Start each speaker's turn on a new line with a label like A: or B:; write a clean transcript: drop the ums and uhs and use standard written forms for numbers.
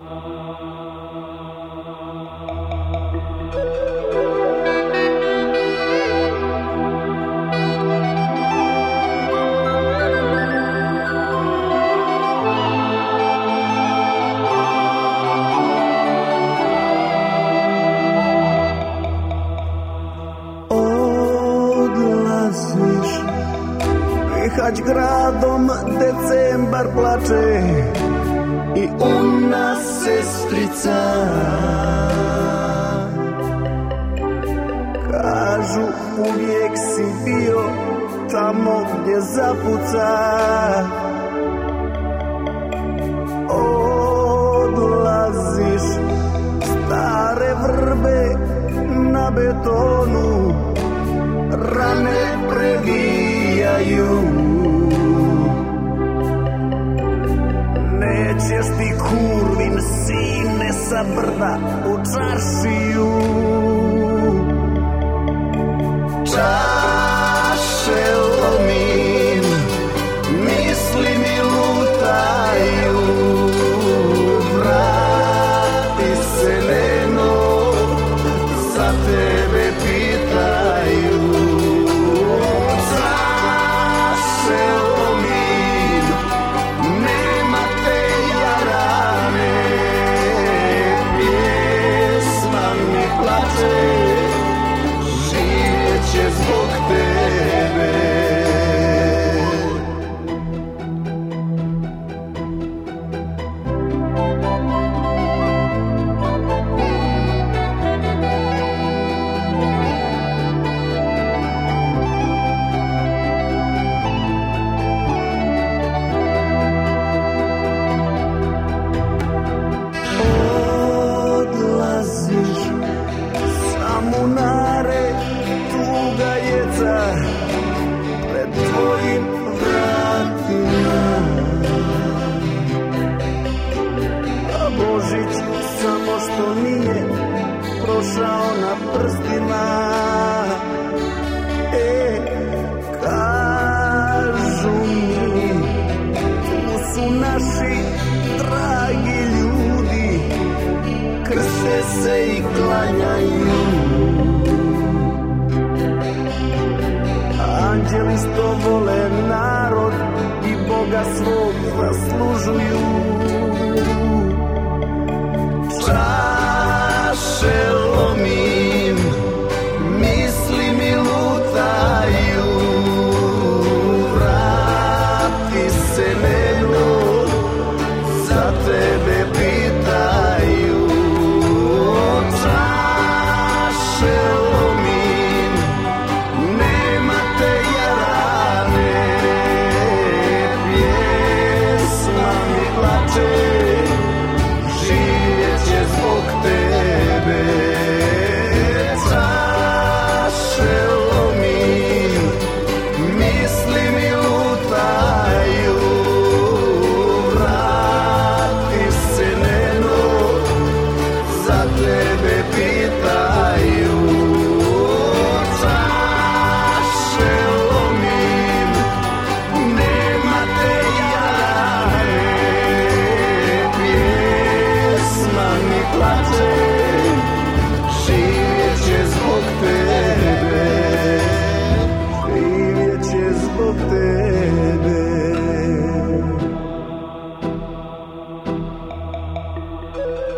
A: Jechać gradom, decembar plače i u nas sestrica. Kažu uvijek si bio tamo gdje zapuca. Odlaziš, stare vrbe na betonu, rane previjaju. Nećeš ti kurvin sine sa brda u čaršiju. Čaše lomim, misli mi lutaju. Vrati se Leno, za tebe pitaju. Čaše lomim, nema te jarane. Pjesma mi plače, živjet će zbog tebe. Odlaziš, samunare, tuga jeca pred tvojim vratima. A Božić samo što nije prošao na prstima. Kažu mi, tu su naši dragi ljudi, krste se i klanjaju. Anđeli što vole narod i Boga svog zaslužuju. Čaše lomim, misli mi lutaju. Vrati se Leno, za tebe pitaju. Čaše lomim, nema te jarane. Pjesma mi plače, živjet će zbog tebe. Čaše lomim, misli mi lutaju. Vrati se Leno, za tebe pitaju. Čaše lomim, nema te jarane. Pjesma mi plače, živjet će zbog tebe. Živjet će zbog tebe.